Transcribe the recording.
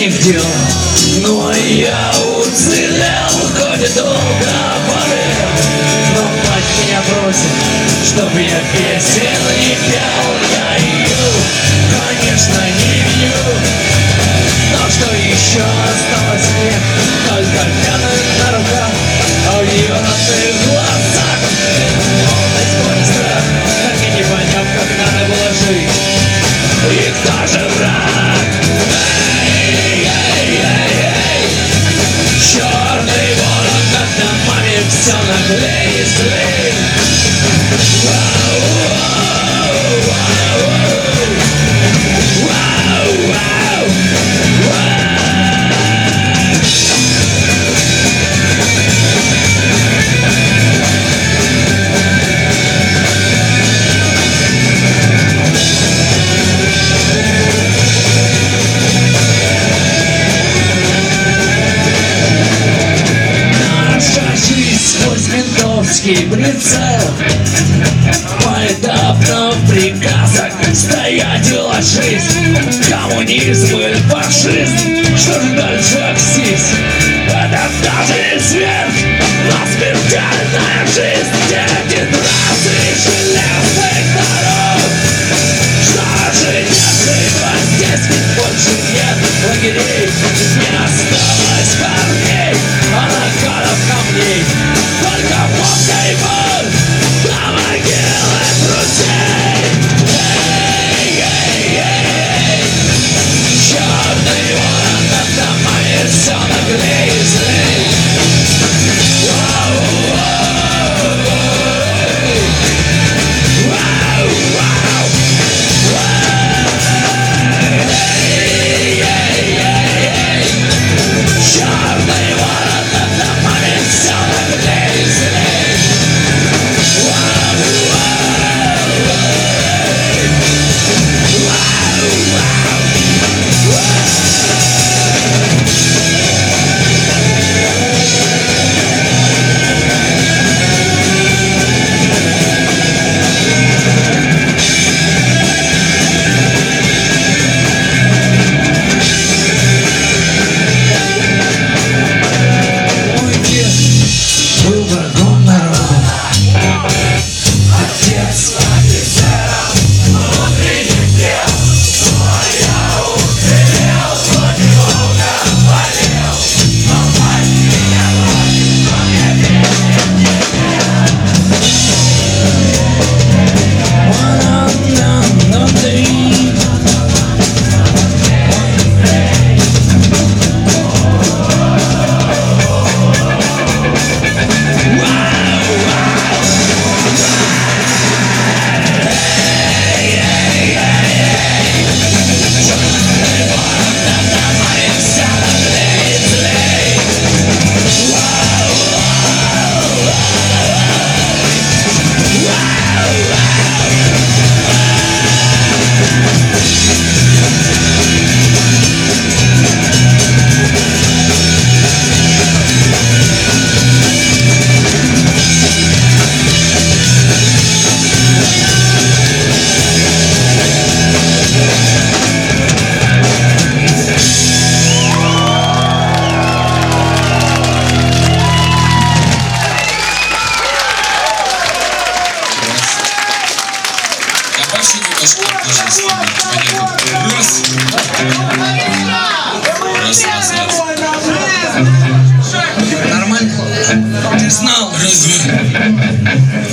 не в дело. Но я уцелел, хоть и долго болел. Но мать меня просит, чтоб я песен не пел. Я ее, конечно, не виню. Но что еще осталось мне? Только пятна на руках, а в ее родных глазах молодость, боль, страх. Так и не поняв, как надо было жить. И кто же враг? Эй, эй, эй, эй. Черный ворон, как на маме, все наглей и злей. Вау, вау, вау, вау, вау, вау. Сквозь ментовский прицел, поэтапно в приказах стоять и ложись. Коммунизм или фашизм, что же дальше аксис? Это даже не смерть, но смертельная жизнь. Дегенерации железных дорог. Что же не было здесь, ведь больше нет лагерей. Не осталось парней, а накалов камней. Только водка и боль, а могилы друзей. Эй, эй, эй, черный ворон над домами все наглей и злей. Вау, вау, вау, вау, вау. Эй, эй, эй, черный ворон над домами все наглей и злей. Вау, вау, вау, вау, вау. Мой дед был врагом народа. Отец офицером внутренних дел. Но я уцелел, хоть долго болел. Но мать меня просит, что мне песен не Нормально? Ты знал? Разве?